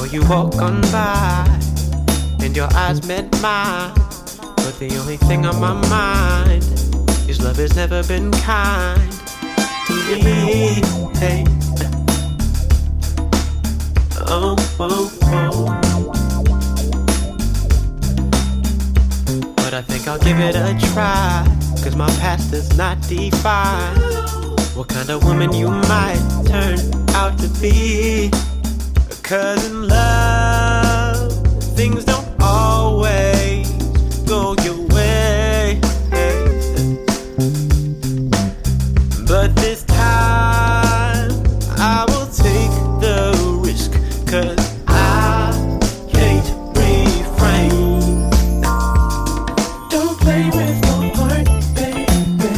you walk on by, and your eyes met mine. But the only thing on my mind is love has never been kind to me. Hey. Oh, oh, oh. But I think I'll give it a try, 'cause my past does not define what kind of woman you might turn out to be. 'Cause in love, things don't always go your way. But this time, I will take the risk, 'cause I can't refrain. Don't play with my heart, baby.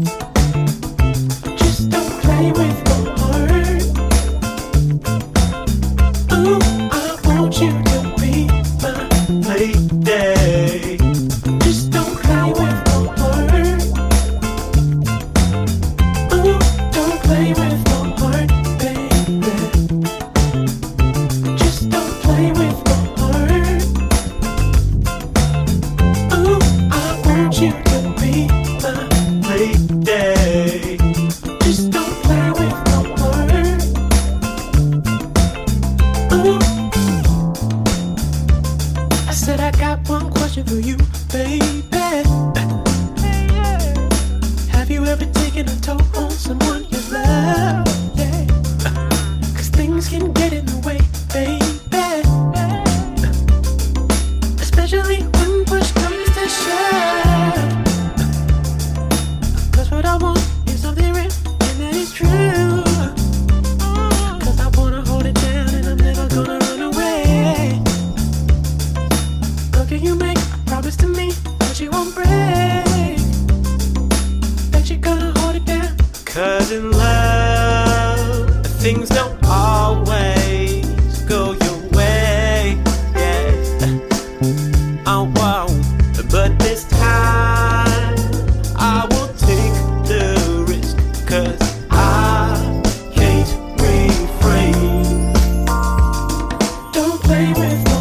Just don't play with my heart. Ooh, I want you to be my lady. Just don't play with my heart. Ooh, don't play with my heart, baby. Just don't play with my heart. Ooh, I want you to be my lady. Just don't play with my heart. Ooh. I said I got one question for you, baby. Have you ever taken a toll on someone you love? Yeah. 'Cause things can get in the way, baby. Especially when push comes to shove. 'Cause what I want is something real, and that is true. 'Cause I wanna hold it down, and I'm never gonna run away. Look, can you make a promise to me that you won't break? That you're gonna hold it down. 'Cause in love, things don't always go your way. Yeah. Oh, wow. But this time, I will take the risk, 'cause I can't refrain. Don't play with